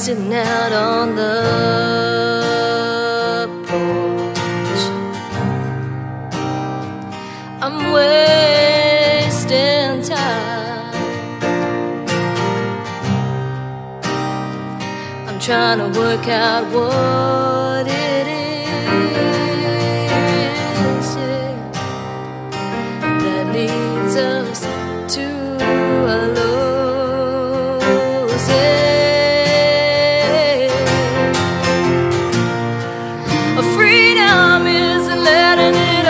sitting out on the porch. I'm wasting time. I'm trying to work out what it is, yeah, that leads us to a lose, yeah. Freedom isn't letting it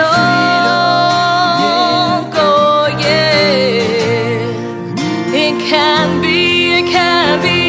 all go, yeah. It can be